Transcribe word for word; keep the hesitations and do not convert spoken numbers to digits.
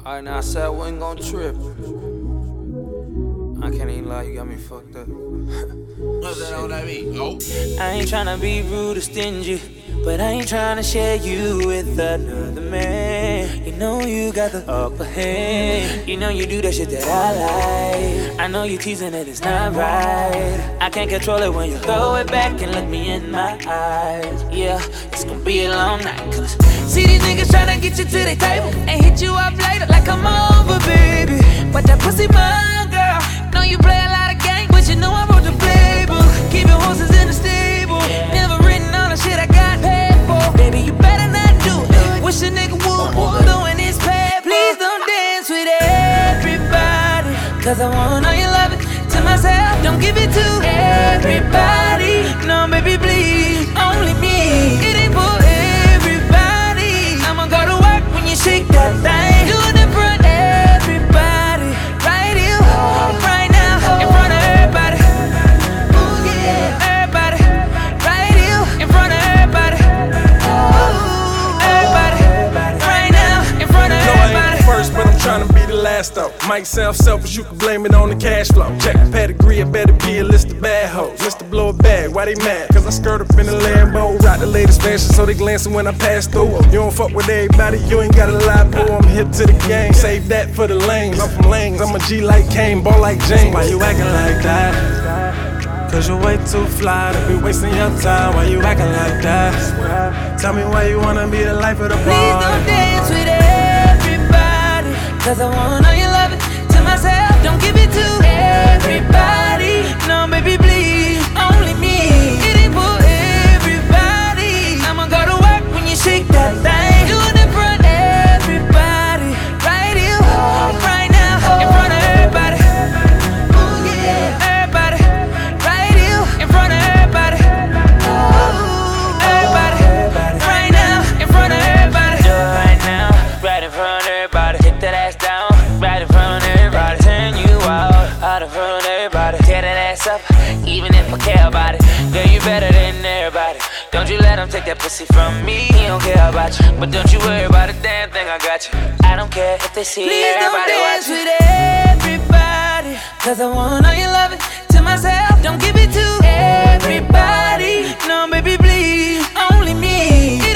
Alright, now I said I wasn't gonna trip. I can't even lie, you got me fucked up. What's that on that beat? Oh. I ain't tryna be rude or stingy, but I ain't tryna share you with another man. You know you got the upper hand. You know you do the shit that I like. I know you teasing it, it's not right. I can't control it when you throw it back and look me in my eyes. Yeah, it's gonna be a long night, cause see these niggas tryna get you to their table and hit you up later like I'm over, baby. But that pussy mine, girl. Know you play a lot of games, but you know I wrote the playbook. Keeping horses in the stable. Never written all the shit I got paid for. Baby, you better not do it. Wish a nigga would, would doing his pay. Please don't dance with everybody, cause I wanna know you love it to myself. Don't give it to everybody. No, baby, please, only me. It ain't for everybody. I'ma go to work when you shake that thing. Do it in front of everybody. Right here, right now, in front of everybody. Ooh, yeah, everybody. Right here, in front of everybody. Ooh, everybody. Right now, in front of No, I ain't everybody. the first, but I'm trying to be the last though. Might sound selfish, you can blame it on the cash flow. Check the pedigree, I better be a list of bad hoes. Mister Blow a bag, why they mad? Cause I skirt up in the Lambo, rock the latest fashion, so they glancing when I pass through. You don't fuck with everybody, you ain't gotta lie, boo. I'm hip to the game, save that for the lanes. I'm from lanes, I'm a G like Kane, ball like James. Why you acting like that? Cause you're way too fly to be wasting your time. Why you acting like that? Tell me why you wanna be the life of the party. Please don't dance with everybody, cause I wanna know you love it to myself. Don't give it to everybody. No, baby, please, only me. It ain't for everybody. I'ma go to work when you shake that thing. Do it in front of everybody. Right here, right now, in front of everybody. Ooh, yeah, everybody. Right here, in front of everybody. Ooh, everybody. Right now, in front of everybody. Do it right now, right in front of everybody. Hit that ass down, right in front of everybody. Turn you out, out in front of everybody. Tear that ass up, even if I care about it. Girl, you better than everybody. Don't you let them take that pussy from me. He don't care about you, but don't you worry about a damn thing, I got you. I don't care if they see Please everybody watching. Please don't dance with everybody, cause I wanna know you love it to myself. Don't give it to everybody. No, baby, please, only me.